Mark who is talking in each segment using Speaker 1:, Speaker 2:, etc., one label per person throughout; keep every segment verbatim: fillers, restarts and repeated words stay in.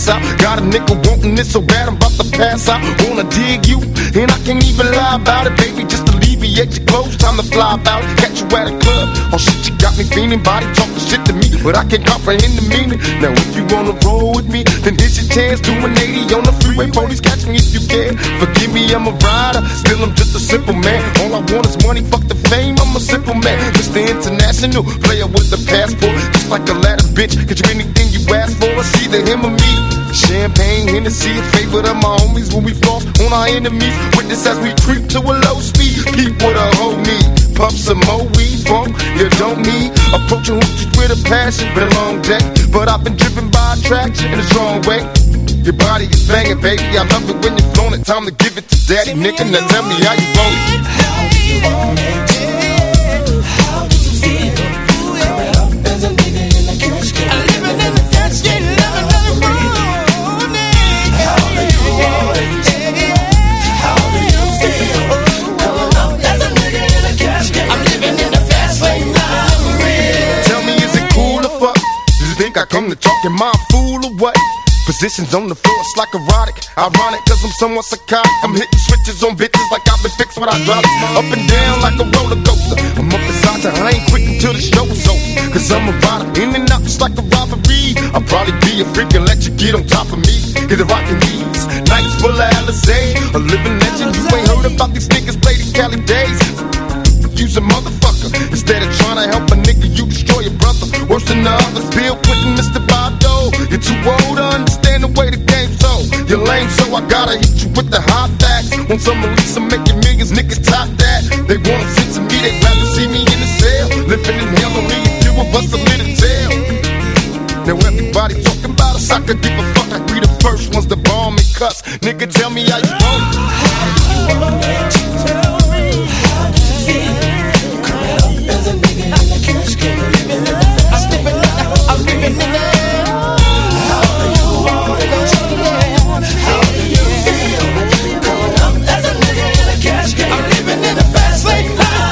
Speaker 1: ass out. Got a nigga wanting it so bad I'm about to pass out. Wanna dig you, and I can't even lie about it, baby. Just alleviate your clothes, time to fly about it. Catch you at a club, oh shit, you got me feeling. Body talking shit to me, but I can't comprehend the meaning. Now if you wanna roll with me, then here's your chance. Do an eighty on the freeway, police catch me if you can. Forgive me, I'm a rider, still I'm just a simple man. All I want is money, fuck the fame, I'm a simple man. Mister International, player with the passport. Just like a ladder, bitch, get you anything you ask for. It's either him or me. Champagne, Hennessy, a favorite of my homies when we floss on our enemies. Witness as we creep to a low speed. Peep what a hoe need. Puff some more weed from you don't need. Approaching hoochies with a passion. Been a long day, but I've been driven by attraction in a strong way. Your body is banging, baby. I love it when you're flown it. Time to give it to daddy, nigga. Now tell me how you want it.
Speaker 2: How do you want it? How do you feel? Coming up as a nigga in the cash game. I'm living in the cash game. Living in the morning. How do you want it? How do you feel? Coming up as a nigga in the cash game. I'm living in the fast lane. Now for real.
Speaker 1: Tell me, is it cool or fuck? Do you think I come to talk? Am I a fool or what? Positions on the floor, it's like erotic. Ironic, cause I'm somewhat psychotic. I'm hitting switches on bitches like I've been fixed when I drop it. Up and down like a roller coaster. I'm up beside you, I ain't quit until the show is over. Cause I'm a rider, in and out just like a robbery. I'll probably be a freak and let you get on top of me. Get a rockin' knees, nights full of Alizé. A living legend, you ain't heard about these niggas play the Cali days. Use a motherfucker, instead of trying to help a nigga, you destroy your brother. Worse than the others, Bill Clinton, Mister Bob Dole. You're too old to understand the way the game's so. You're lame, so I gotta hit you with the hot facts. Want some release, I'm making millions, niggas top that. They wanna sit to me, they'd rather see me in the cell. Living in hell, only a few of us are lit in jail. Now everybody talking about us, I could give a fuck. I be the first ones to bomb and cuss. Nigga, tell me how you want it.
Speaker 2: How do you want it? Tell me, how do you feel? Coming up as a nigga in the cash game. Living in the fast lane. I'm living in the How do you want it? How do you feel? Coming up as a nigga in the cash game. I'm living in the fast lane.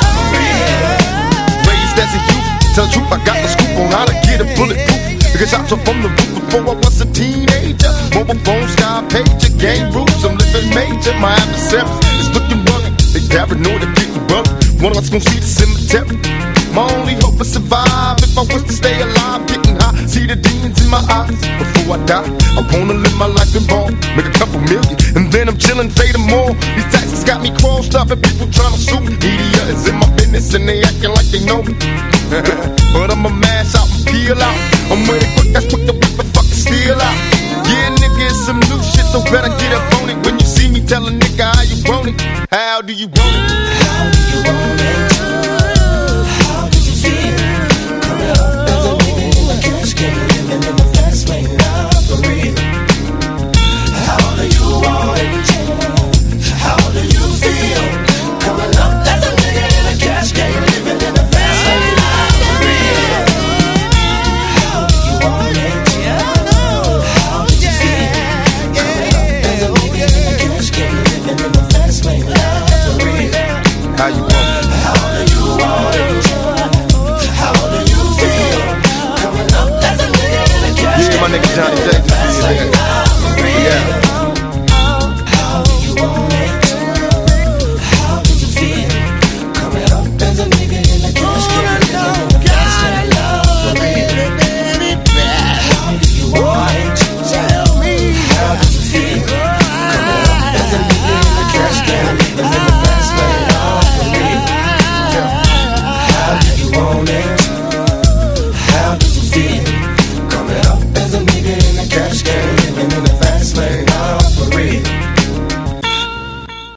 Speaker 1: Raised as a youth, tell the truth, I got the scoop on how to get a bulletproof. Because shots up from the roof before I was a teenager. Mobile phone, sky pager, game rules, I'm living major. My adversaries is looking rugged. They paranoid and getting bugged. One of us gon' see the cemetery. My only hope is survive. If I was to stay alive, getting high, see the demons in my eyes. Before I die, I wanna live my life in ball, make a couple million, and then I'm chillin', fade them all. These taxes got me crossed up and people tryna sue me. Media is in my business and they acting like they know me. But I'ma mash out and peel out. I'm with it quick, that's quick to whip and fucking steal out. Yeah, nigga, it's some new shit, so better get up on it. When you see me, tell a nigga how you want it. How do you want it?
Speaker 2: How do you want it? How do you feel? Coming up as a nigga in the cash game. Living in the fast lane, now for real. How do you want it? How do you feel? Coming up as a nigga in the cash game. Living in the fast lane, now for real. How do you want it? How do you feel? Coming up as a nigga in the cash game. Living in the fast lane, now for real.
Speaker 1: How you want it?
Speaker 2: How do you want it? How do you feel? Coming up as a nigga in the cash.
Speaker 1: Yeah, my nigga Johnny J.